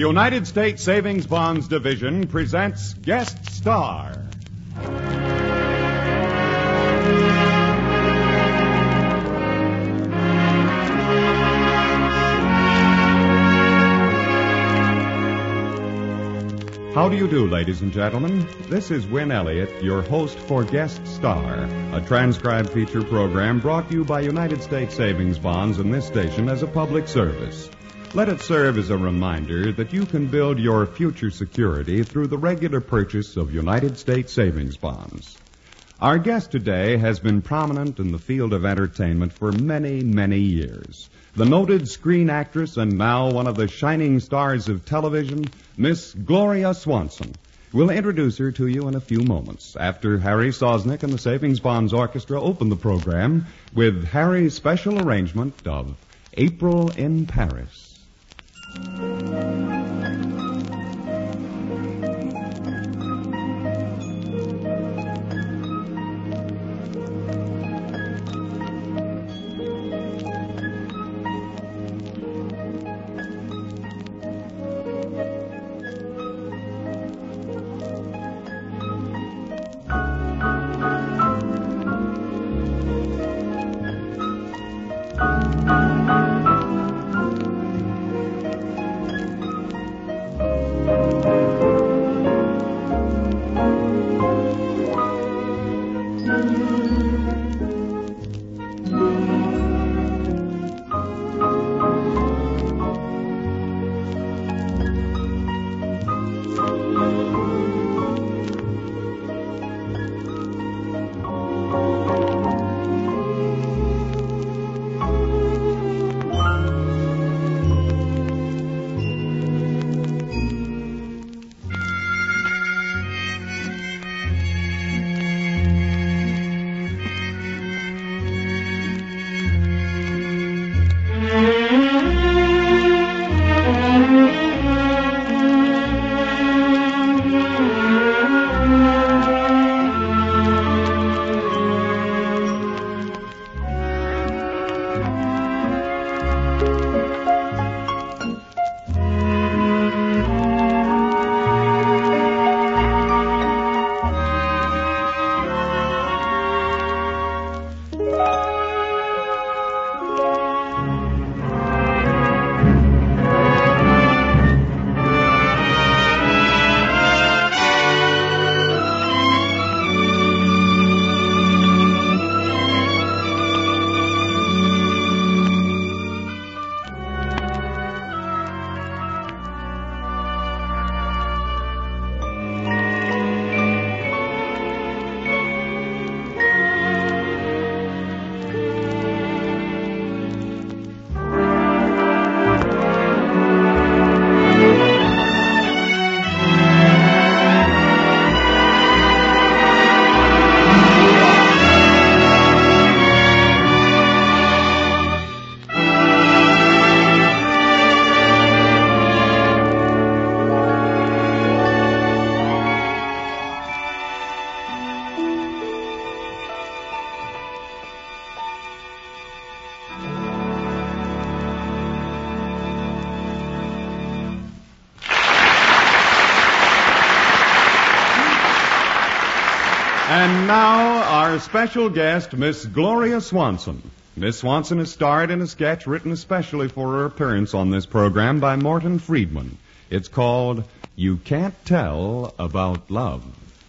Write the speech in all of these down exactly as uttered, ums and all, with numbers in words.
United States Savings Bonds Division presents Guest Star. How do you do, ladies and gentlemen? This is Win Elliott, your host for Guest Star, a transcribed feature program brought to you by United States Savings Bonds and this station as a public service. Let it serve as a reminder that you can build your future security through the regular purchase of United States Savings Bonds. Our guest today has been prominent in the field of entertainment for many, many years. The noted screen actress and now one of the shining stars of television, Miss Gloria Swanson. We'll introduce her to you in a few moments after Harry Sosnick and the Savings Bonds Orchestra open the program with Harry's special arrangement of April in Paris. And now, our special guest, Miss Gloria Swanson. Miss Swanson is starred in a sketch written especially for her appearance on this program by Morton Friedman. It's called You Can't Tell About Love.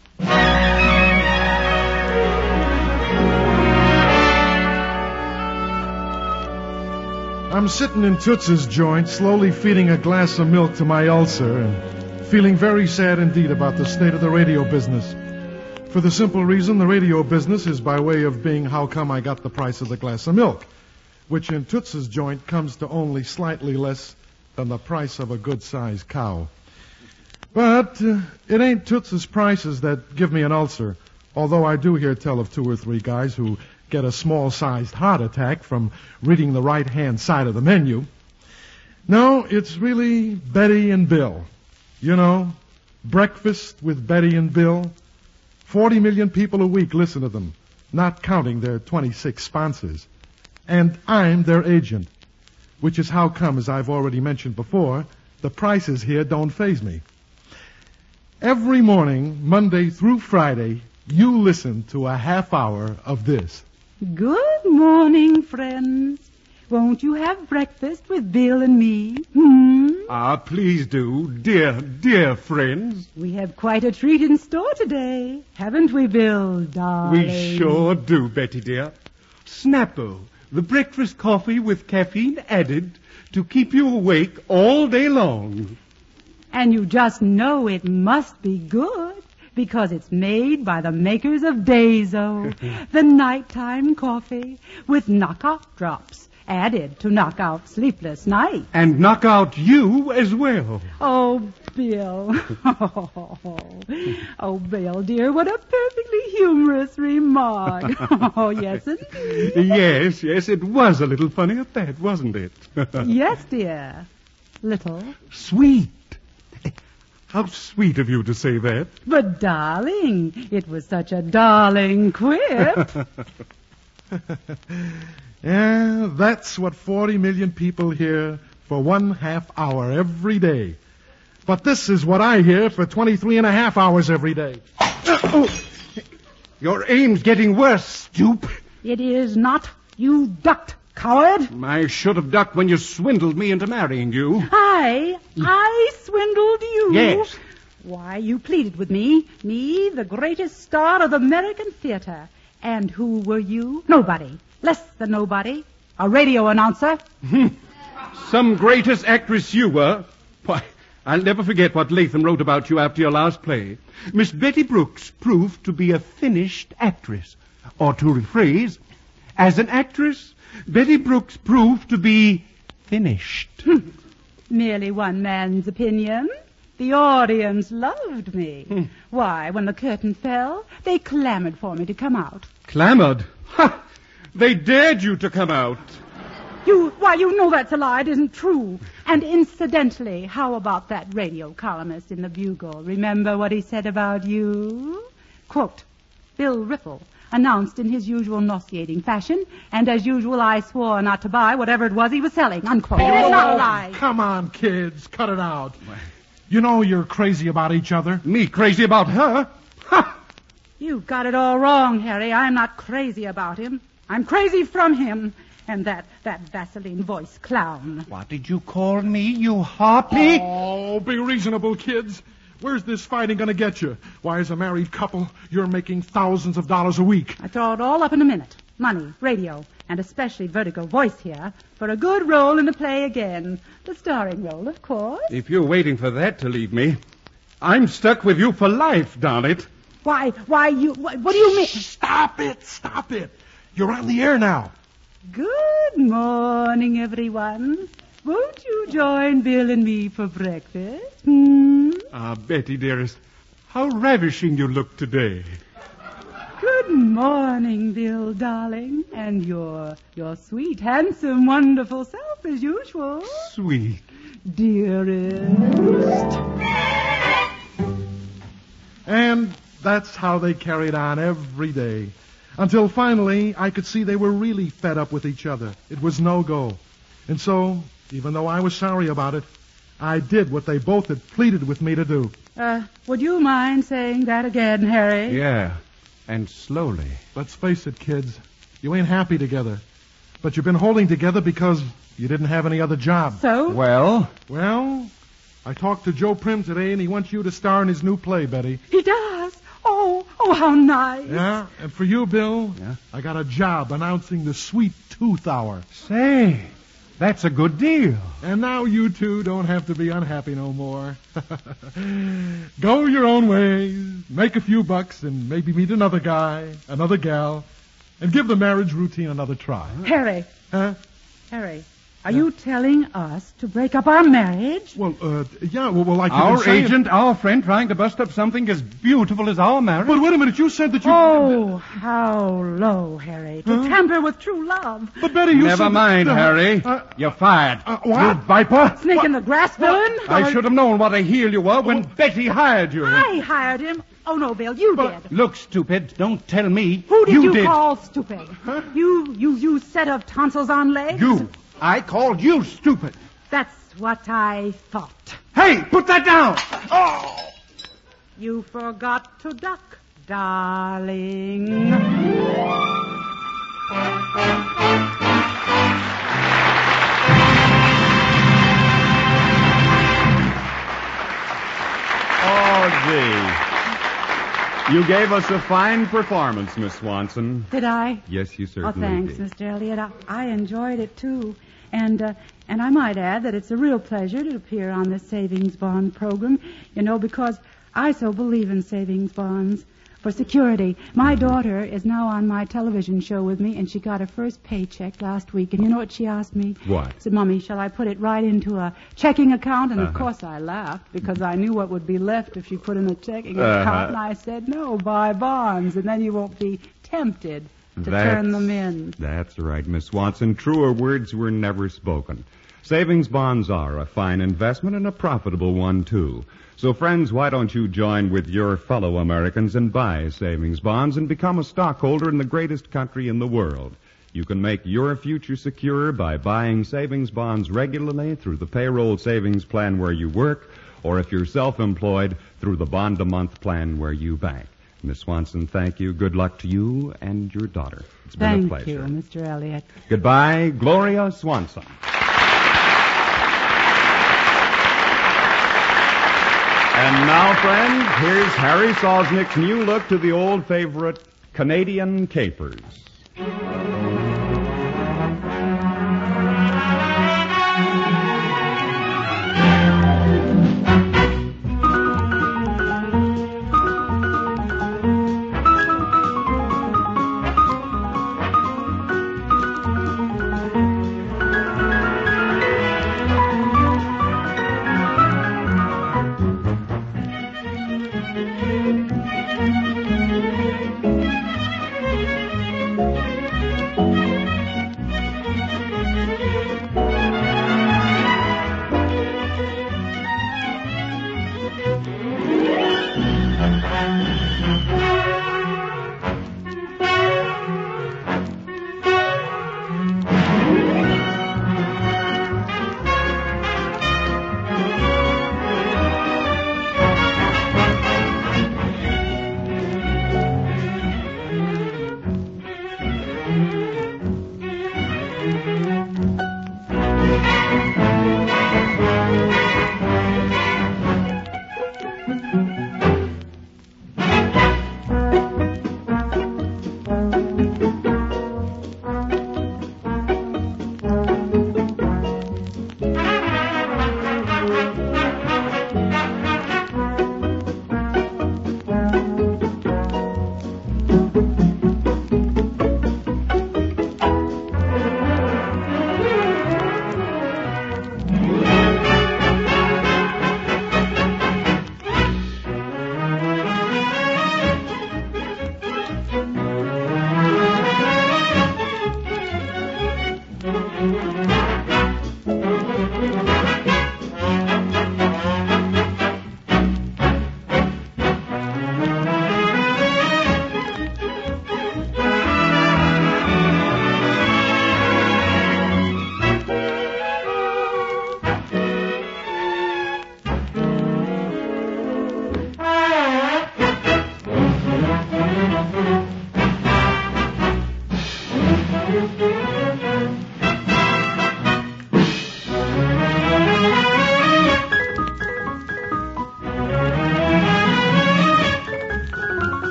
I'm sitting in Toots's joint, slowly feeding a glass of milk to my ulcer and feeling very sad indeed about the state of the radio business. For the simple reason the radio business is by way of being how come I got the price of the glass of milk, which in Toots's joint comes to only slightly less than the price of a good-sized cow. But uh, it ain't Toots's prices that give me an ulcer, although I do hear tell of two or three guys who get a small-sized heart attack from reading the right-hand side of the menu. No, it's really Betty and Bill. You know, Breakfast with Betty and Bill. Forty million people a week listen to them, not counting their twenty-six sponsors. And I'm their agent, which is how come, as I've already mentioned before, the prices here don't faze me. Every morning, Monday through Friday, you listen to a half hour of this. Good morning, friends. Won't you have breakfast with Bill and me? Hmm? Ah, please do, dear, dear friends. We have quite a treat in store today, haven't we, Bill, darling? We sure do, Betty dear. Snappo, the breakfast coffee with caffeine added to keep you awake all day long. And you just know it must be good, because it's made by the makers of Dazo, the nighttime coffee with knockout drops added to knock out sleepless nights. And knock out you as well. Oh, Bill. Oh, Bill, dear, what a perfectly humorous remark. Oh, yes, indeed. Yes, yes, it was a little funny at that, wasn't it? Yes, dear. Little. Sweet. How sweet of you to say that. But, darling, it was such a darling quip. Yeah, that's what forty million people hear for one half hour every day. But this is what I hear for twenty-three and a half hours every day. Oh, your aim's getting worse, Stoop. It is not. You ducked, coward. I should have ducked when you swindled me into marrying you. I, I swindled you. Yes. Why, you pleaded with me, me, the greatest star of the American theater. And who were you? Nobody. Less than nobody. A radio announcer. Some greatest actress you were. Why, I'll never forget what Latham wrote about you after your last play. Miss Betty Brooks proved to be a finished actress. Or to rephrase, as an actress, Betty Brooks proved to be finished. Merely one man's opinion. The audience loved me. Hmm. Why, when the curtain fell, they clamored for me to come out. Clamored? Ha! They dared you to come out. You, why, you know that's a lie. It isn't true. And incidentally, how about that radio columnist in the Bugle? Remember what he said about you? Quote, Bill Ripple announced in his usual nauseating fashion, and as usual I swore not to buy whatever it was he was selling, unquote. Oh, it is not a lie. Come on, kids, cut it out. You know you're crazy about each other. Me crazy about her? Ha! You've got it all wrong, Harry. I'm not crazy about him. I'm crazy from him. And that, that Vaseline voice clown. What did you call me, you harpy? Oh, be reasonable, kids. Where's this fighting going to get you? Why, as a married couple, you're making thousands of dollars a week. I throw it all up in a minute. Money, radio, and especially Vertigo voice here for a good role in a play again. The starring role, of course. If you're waiting for that to leave me, I'm stuck with you for life, darn it. Why, why, you, what, what do you mean? Stop it, stop it. You're on the air now. Good morning, everyone. Won't you join Bill and me for breakfast? Hmm? Ah, Betty, dearest, how ravishing you look today. Good morning, Bill, darling. And your, your sweet, handsome, wonderful self as usual. Sweet. Dearest. And that's how they carried on every day. Until finally, I could see they were really fed up with each other. It was no go. And so, even though I was sorry about it, I did what they both had pleaded with me to do. Uh, would you mind saying that again, Harry? Yeah, and slowly. Let's face it, kids. You ain't happy together. But you've been holding together because you didn't have any other job. So? Well? Well, I talked to Joe Prim today, and he wants you to star in his new play, Betty. He does? Oh, oh, how nice. Yeah, and for you, Bill, yeah? I got a job announcing the Sweet Tooth Hour. Say, that's a good deal. And now you two don't have to be unhappy no more. Go your own ways, make a few bucks, and maybe meet another guy, another gal, and give the marriage routine another try. Harry. Huh? Harry, are you telling us to break up our marriage? Well, uh, yeah, well, well like you've Our been saying- agent, our friend, trying to bust up something as beautiful as our marriage. But wait a minute, you said that you... Oh, how low, Harry, to Huh? tamper with true love. But Betty, you Never said... mind, that- Harry. Uh, You're fired. uh, what? You viper. Snake in the grass, villain. I should have known what a heel you were when Betty hired you. I hired him. Oh, no, Bill, you But- did. Look, stupid, don't tell me. Who did you, did. call stupid? You, you, you set of tonsils on legs? You. I called you stupid. That's what I thought. Hey, put that down! Oh! You forgot to duck, darling. Oh, gee. You gave us a fine performance, Miss Swanson. Did I? Yes, you Oh, certainly thanks, did. Mister Elliot. I, I enjoyed it, too. And uh, and I might add that it's a real pleasure to appear on this savings bond program, you know, because I so believe in savings bonds for security. My daughter is now on my television show with me, and she got her first paycheck last week. And you know what she asked me? What? She said, Mommy, shall I put it right into a checking account? And, of Uh-huh. course, I laughed because I knew what would be left if she put in a checking Uh-huh. account. And I said, no, buy bonds, and then you won't be tempted to That's- turn them in. That's right, Miss Swanson. Truer words were never spoken. Savings bonds are a fine investment and a profitable one, too. So, friends, why don't you join with your fellow Americans and buy savings bonds and become a stockholder in the greatest country in the world? You can make your future secure by buying savings bonds regularly through the payroll savings plan where you work, or if you're self-employed, through the bond-a-month plan where you bank. Miss Swanson, thank you. Good luck to you and your daughter. It's been Thank a pleasure. you, Mister Elliot. Goodbye, Gloria Swanson. And now, friends, here's Harry Sosnick's new look to the old favorite, Canadian Capers.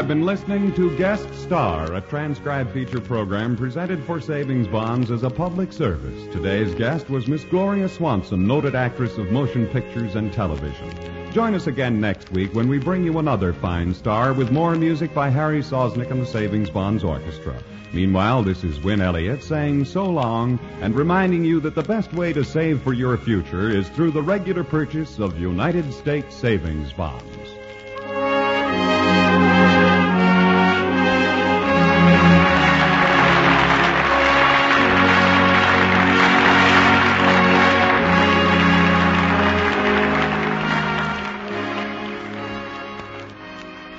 have been listening to Guest Star, a transcribed feature program presented for Savings Bonds as a public service. Today's guest was Miss Gloria Swanson, noted actress of motion pictures and television. Join us again next week when we bring you another fine star with more music by Harry Sosnick and the Savings Bonds Orchestra. Meanwhile, this is Win Elliott saying so long and reminding you that the best way to save for your future is through the regular purchase of United States Savings Bonds.